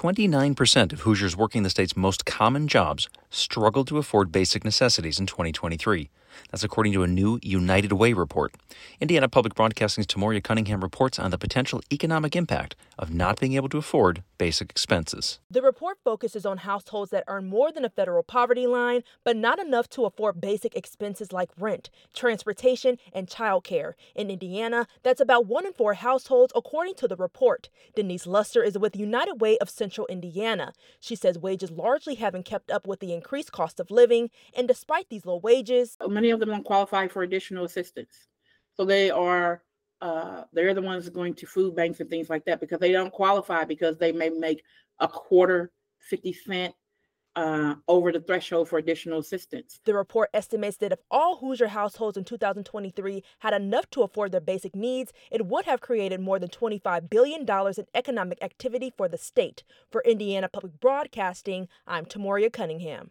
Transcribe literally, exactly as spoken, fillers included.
twenty-nine percent of Hoosiers working the state's most common jobs struggled to afford basic necessities in twenty twenty-three. That's according to a new United Way report. Indiana Public Broadcasting's Tamoria Cunningham reports on the potential economic impact of not being able to afford basic expenses. The report focuses on households that earn more than a federal poverty line, but not enough to afford basic expenses like rent, transportation, and childcare. In Indiana, that's about one in four households, according to the report. Denise Luster is with United Way of Central Indiana. She says wages largely haven't kept up with the increased cost of living, and despite these low wages, many of them don't qualify for additional assistance. So they are, uh, they're the ones going to food banks and things like that because they don't qualify because they may make a quarter, fifty cent uh, over the threshold for additional assistance. The report estimates that if all Hoosier households in two thousand twenty-three had enough to afford their basic needs, it would have created more than twenty-five billion dollars in economic activity for the state. For Indiana Public Broadcasting, I'm Tamoria Cunningham.